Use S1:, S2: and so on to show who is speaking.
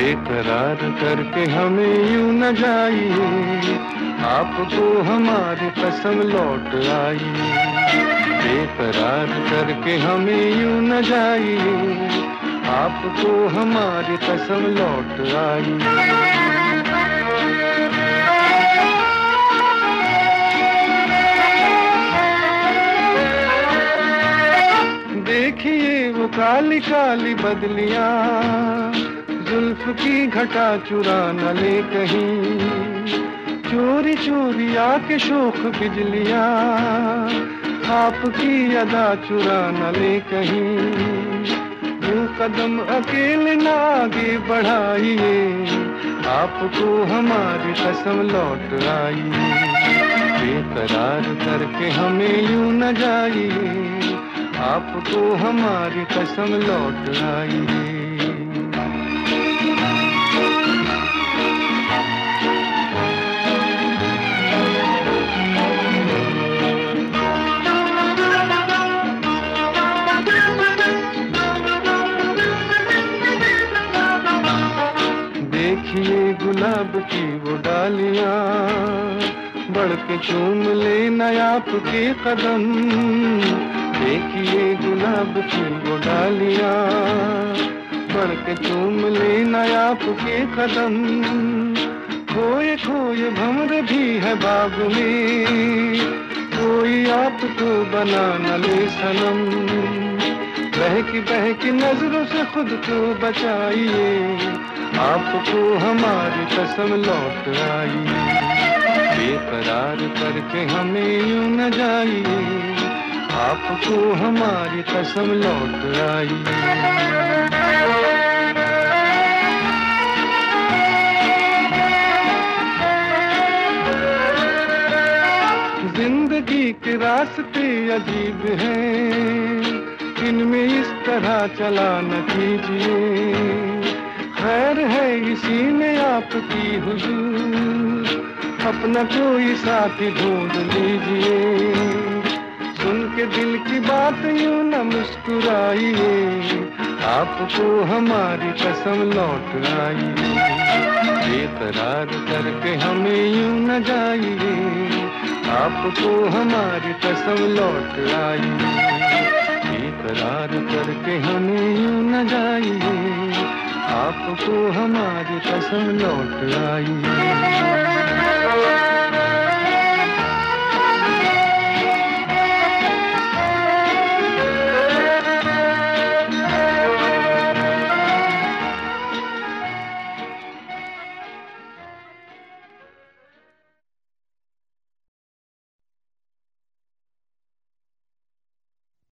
S1: बेकरार करके हमें यूं न जाइए, आपको हमारी कसम लौट आई। बेकरार करके हमें यूं न जाइए, आपको हमारी कसम लौट आई। देखिए वो काली काली बदलियां, जुल्फ की घटा चुरा न ले कहीं, चोरी चोरी आके शोख बिजलियां, आपकी अदा चुरा न ले कहीं। यूं कदम अकेले न आगे बढ़ाइए, आपको हमारी कसम लौट आई। बेकरार करके हमें यूं न जाइए, आपको हमारी कसम लौट आई। देखिए गुलाब की वो डालियां, बढ़ के चूम ले नया आपके कदम। देखिए गुलाब की वो डालियां, बढ़ के चूम ले नया आपके कदम। खोए खोए भंवर भी है बाग में, कोई आपको बना न ले सनम। बहकी नजरों से खुद को बचाइए, आपको हमारी कसम लौट आई। बेकरार करके हमें यूं न जाइए, आपको हमारी कसम लौट आई। जिंदगी के रास्ते अजीब हैं, इनमें इस तरह चला न कीजिए। खैर है इसी में आपकी हुजूर, अपना कोई साथी ढूंढ लीजिए। सुन के दिल की बात यूं न मुस्कुराइए, आपको हमारी कसम लौट आई। बेकरार करके हमें यूं न जाइए, आपको हमारी कसम लौट आई। बेकरार करके हमें यूं न जाइए, आपको हमारी कसम लौट आई।